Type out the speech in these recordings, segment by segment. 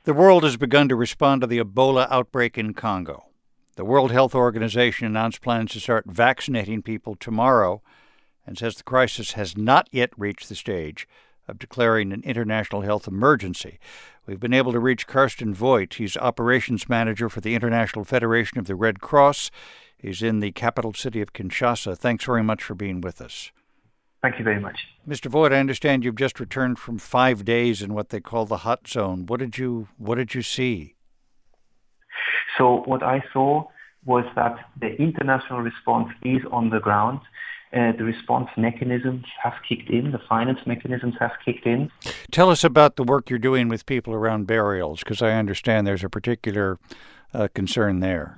The world has begun to respond to the Ebola outbreak in Congo. The World Health Organization announced plans to start vaccinating people tomorrow and says the crisis has not yet reached the stage of declaring an international health emergency. We've been able to reach Karsten Voigt. He's operations manager for the International Federation of the Red Cross. He's in the capital city of Kinshasa. Thanks very much for being with us. Thank you very much. Mr. Voigt, I understand you've just returned from 5 days in what they call the hot zone. What did you see? So what I saw was that the international response is on the ground. The response mechanisms have kicked in. The finance mechanisms have kicked in. Tell us about the work you're doing with people around burials, because I understand there's a particular concern there.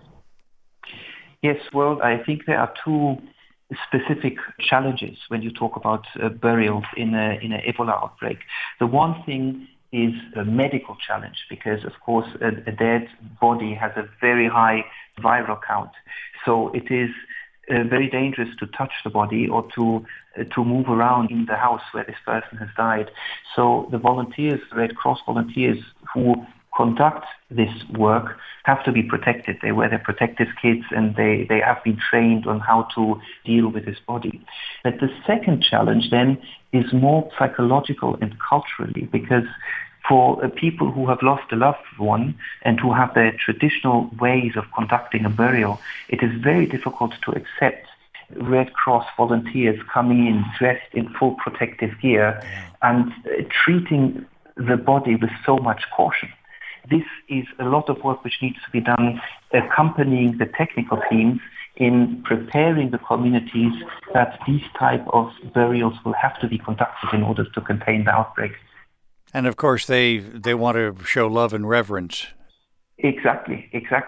Yes, well, I think there are two specific challenges when you talk about burials in an Ebola outbreak. The one thing is a medical challenge because, of course, a dead body has a very high viral count. So it is very dangerous to touch the body or to move around in the house where this person has died. So the volunteers, Red Cross volunteers who conduct this work have to be protected. They wear their protective kits and they have been trained on how to deal with this body. But the second challenge then is more psychological and culturally, because for people who have lost a loved one and who have their traditional ways of conducting a burial, it is very difficult to accept Red Cross volunteers coming in dressed in full protective gear and treating the body with so much caution. This is a lot of work which needs to be done accompanying the technical teams in preparing the communities that these type of burials will have to be conducted in order to contain the outbreak. And of course, they want to show love and reverence. Exactly.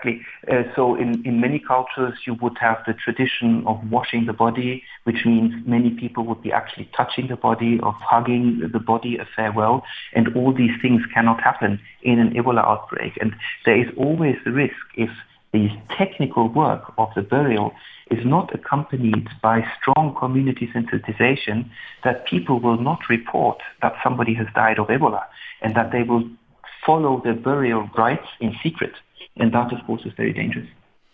So in many cultures, you would have the tradition of washing the body, which means many people would be actually touching the body, of hugging the body, a farewell. And all these things cannot happen in an Ebola outbreak. And there is always the risk, if the technical work of the burial is not accompanied by strong community sensitization, that people will not report that somebody has died of Ebola and that they will follow the burial rites in secret. And that, of course, is very dangerous.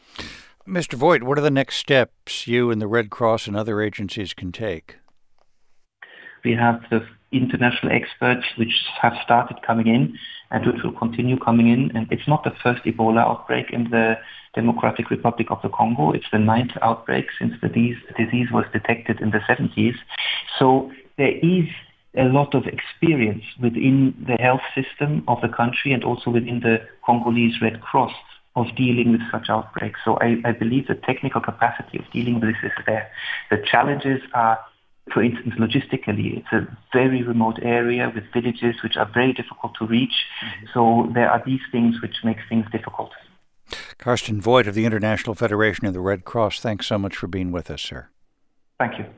Mr. Voigt, what are the next steps you and the Red Cross and other agencies can take? We have the international experts which have started coming in and which will continue coming in. And it's not the first Ebola outbreak in the Democratic Republic of the Congo. It's the 9th outbreak since the disease was detected in the 70s. So there is a lot of experience within the health system of the country and also within the Congolese Red Cross of dealing with such outbreaks. So I believe the technical capacity of dealing with this is there. The challenges are, for instance, logistically. It's a very remote area with villages which are very difficult to reach. So there are these things which make things difficult. Karsten Voigt of the International Federation of the Red Cross, thanks so much for being with us, sir. Thank you.